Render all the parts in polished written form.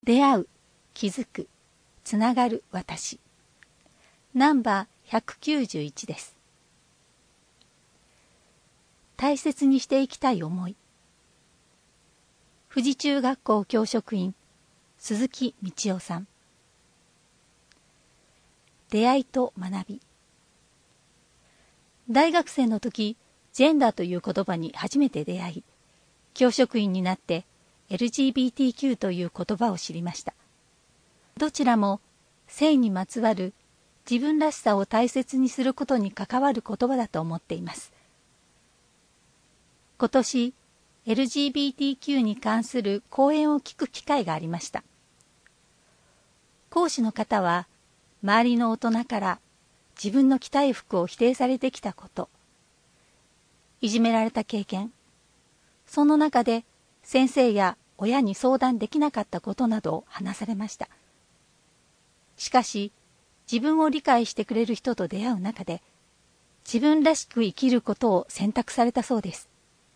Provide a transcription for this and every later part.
出会う、気づく、つながる私。ナンバー191です。大切にしていきたい思い。富士中学校教職員、鈴木道夫さん。出会いと学び。大学生の時、ジェンダーという言葉に初めて出会い、教職員になって LGBTQ という言葉を知りました。どちらも性にまつわる自分らしさを大切にすることに関わる言葉だと思っています。今年、LGBTQ に関する講演を聞く機会がありました。講師の方は、周りの大人から自分の着たい服を否定されてきたこと、いじめられた経験、その中で先生や親に相談できなかったことなどを話されました。しかし、自分を理解してくれる人と出会う中で、自分らしく生きることを選択されたそうです。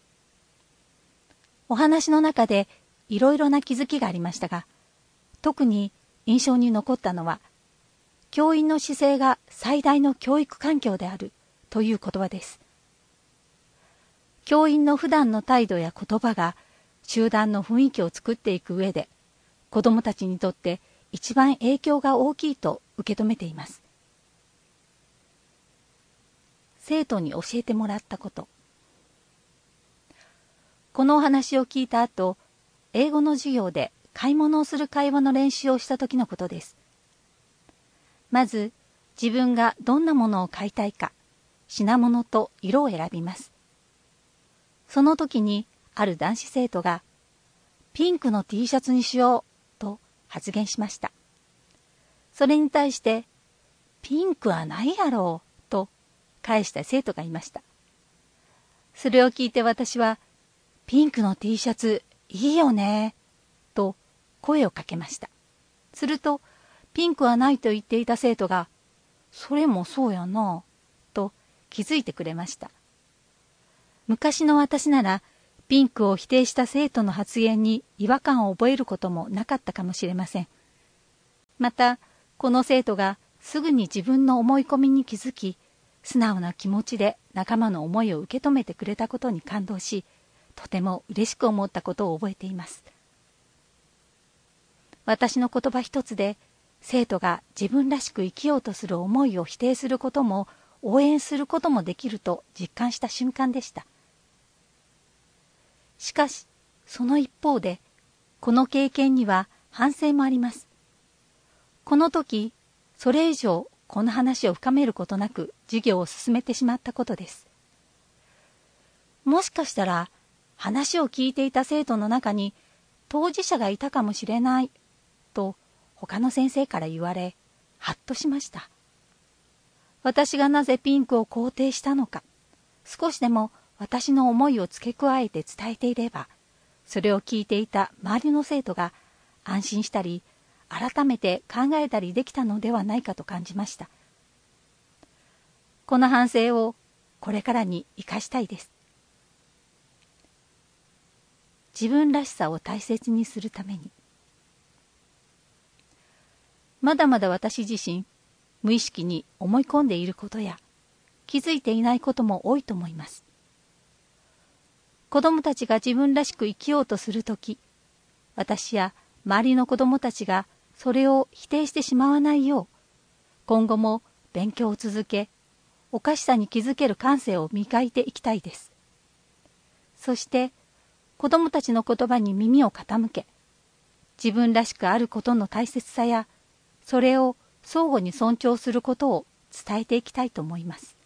お話の中でいろいろな気づきがありましたが、特に印象に残ったのは、教員の姿勢が最大の教育環境であるという言葉です。教員の普段の態度や言葉が集団の雰囲気を作っていく上で、子どもたちにとって一番影響が大きいと受け止めています。生徒に教えてもらったこと。このお話を聞いた後、英語の授業で買い物をする会話の練習をした時のことです。まず、自分がどんなものを買いたいか、品物と色を選びます。その時に、ある男子生徒が、ピンクの T シャツにしようと発言しました。それに対して、ピンクはないやろうと返した生徒がいました。それを聞いて私は、ピンクの T シャツいいよねと声をかけました。すると、ピンクはないと言っていた生徒が、それもそうやなと気づいてくれました。昔の私なら、ピンクを否定した生徒の発言に違和感を覚えることもなかったかもしれません。また、この生徒がすぐに自分の思い込みに気づき、素直な気持ちで仲間の思いを受け止めてくれたことに感動し、とても嬉しく思ったことを覚えています。私の言葉一つで、生徒が自分らしく生きようとする思いを否定することも応援することもできると実感した瞬間でした。しかし、その一方で、この経験には反省もあります。この時、それ以上この話を深めることなく授業を進めてしまったことです。もしかしたら、話を聞いていた生徒の中に当事者がいたかもしれないと他の先生から言われ、はっとしました。私がなぜピンクを肯定したのか、少しでも私の思いを付け加えて伝えていれば、それを聞いていた周りの生徒が安心したり、改めて考えたりできたのではないかと感じました。この反省をこれからに生かしたいです。自分らしさを大切にするために。まだまだ私自身、無意識に思い込んでいることや、気づいていないことも多いと思います。子供たちが自分らしく生きようとするとき、私や周りの子供たちがそれを否定してしまわないよう、今後も勉強を続け、おかしさに気づける感性を磨いていきたいです。そして、子供たちの言葉に耳を傾け、自分らしくあることの大切さや、それを相互に尊重することを伝えていきたいと思います。